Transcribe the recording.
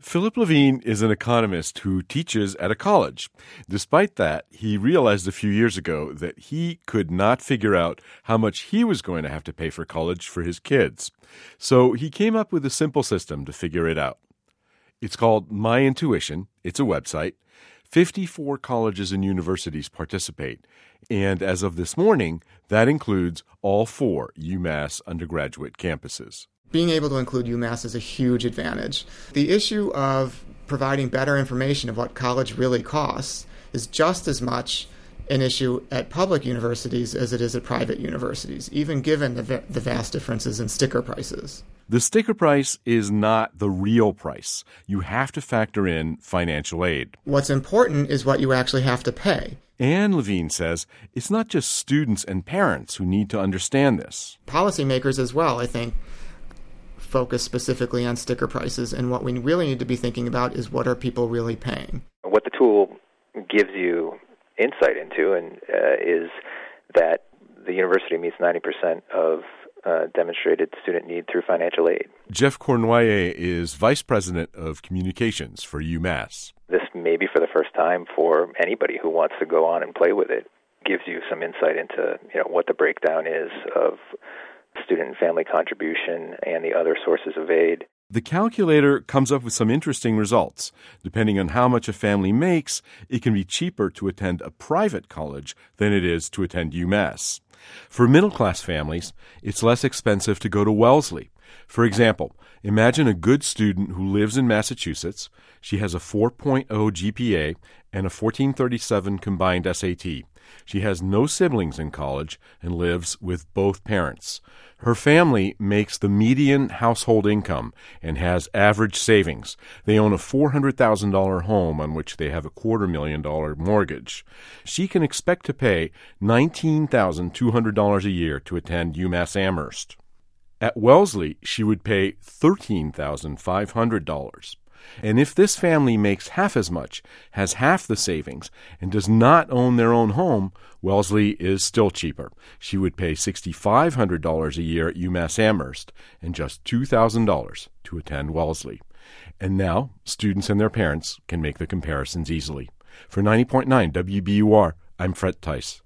Philip Levine is an economist who teaches at a college. Despite that, he realized a few years ago that he could not figure out how much he was going to have to pay for college for his kids. So he came up with a simple system to figure it out. It's called My Intuition. It's a website. 54 colleges and universities participate. And as of this morning, that includes all 4 UMass undergraduate campuses. Being able to include UMass is a huge advantage. The issue of providing better information of what college really costs is just as much an issue at public universities as it is at private universities, even given the vast differences in sticker prices. The sticker price is not the real price. You have to factor in financial aid. What's important is what you actually have to pay. Anne Levine says it's not just students and parents who need to understand this. Policymakers as well, I think, focus specifically on sticker prices, and what we really need to be thinking about is what are people really paying. What the tool gives you insight into is that the university meets 90% of demonstrated student need through financial aid. Jeff Cournoyer is Vice President of Communications for UMass. This may be for the first time for anybody who wants to go on and play with it. Gives you some insight into what the breakdown is of student and family contribution and the other sources of aid. The calculator comes up with some interesting results. Depending on how much a family makes, it can be cheaper to attend a private college than it is to attend UMass. For middle-class families, it's less expensive to go to Wellesley. For example, imagine a good student who lives in Massachusetts. She has a 4.0 GPA and a 1437 combined SAT. She has no siblings in college and lives with both parents. Her family makes the median household income and has average savings. They own a $400,000 home on which they have a $250,000 mortgage. She can expect to pay $19,200 a year to attend UMass Amherst. At Wellesley, she would pay $13,500. And if this family makes half as much, has half the savings, and does not own their own home, Wellesley is still cheaper. She would pay $6,500 a year at UMass Amherst and just $2,000 to attend Wellesley. And now, students and their parents can make the comparisons easily. For 90.9 WBUR, I'm Fred Tice.